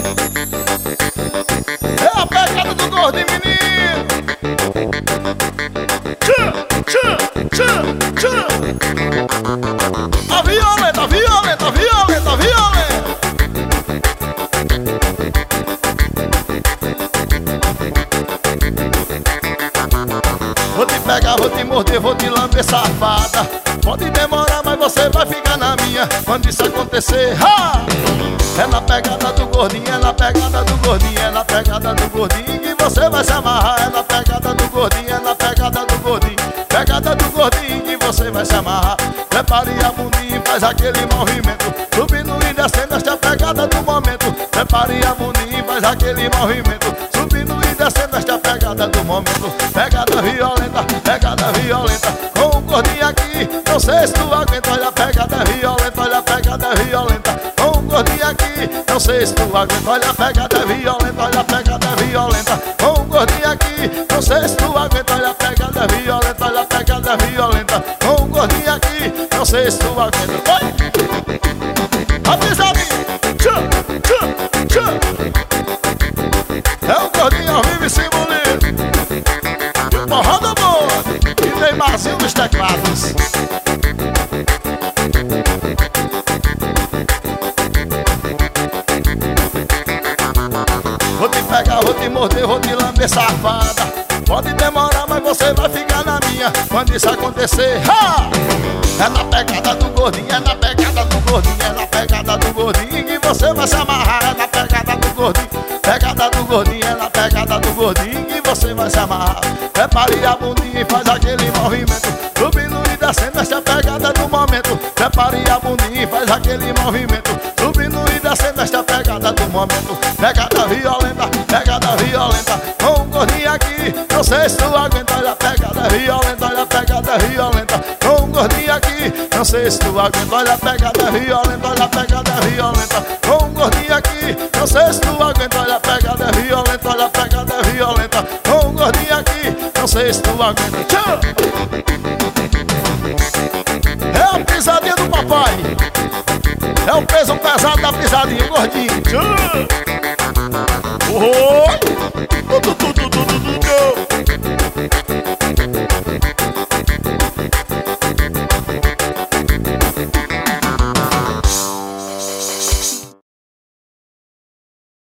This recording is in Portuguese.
É a pegada do gordinho, menino. A violenta, violenta, violenta, violenta. Vou te pegar, vou te morder, vou te lamber, safada. Pode demorar, mas você vai ficar na minha quando isso acontecer. Ha! É na pegada do gordinho, é na pegada do gordinho, é na pegada do gordinho que você vai se amarrar. É na pegada do gordinho, é na pegada do gordinho, pegada do gordinho que você vai se amarrar. Prepare a bundinha e faz aquele movimento, subindo e descendo, esta é a pegada do momento. Prepare a bundinha e faz aquele movimento, subindo e descendo, esta é a pegada do momento. Pegada violenta, com o gordinho aqui, não sei se tu aguenta. Olha a pegada violenta, olha a pegada violenta, com o gordinho aqui, não sei se tu aguenta. Olha a pegada violenta, olha a pegada violenta, com o gordinho aqui, não sei se tu aguenta. Olha a pegada violenta, olha a pegada violenta, com o gordinho aqui, não sei se tu aguenta. Oi! A pisadinha, é o gordinho ao vivo e simboliza. Porrada boa e Neymarzinho dos teclados. Vou te pegar, vou te morder, vou te lamber, safada. Pode demorar, mas você vai ficar na minha quando isso acontecer. Ha! É na pegada do gordinho, é na pegada do gordinho, é na pegada do gordinho que você vai se amarrar. É na pegada do gordinho, pegada do gordinho, é na pegada do gordinho que você vai se amarrar. Prepare a bundinha e faz aquele movimento, subindo e descendo, esta é a pegada do momento. Prepare a bundinha e faz aquele movimento, subindo e descendo, esta é a pegada do momento. Pegada violenta, com o gordinho aqui, não sei se tu aguenta. Olha a pegada violenta, olha a pegada violenta, com o gordinho aqui, não sei se tu aguenta. Olha a pegada violenta, olha a pegada violenta, com o gordinho aqui, não sei se tu aguenta. Olha a pegada violenta, olha a pegada violenta, com o gordinho aqui, não sei se tu aguenta. Tchau! É a pisadinha do papai, é o peso pesado da pisadinha, gordinho. Tchau!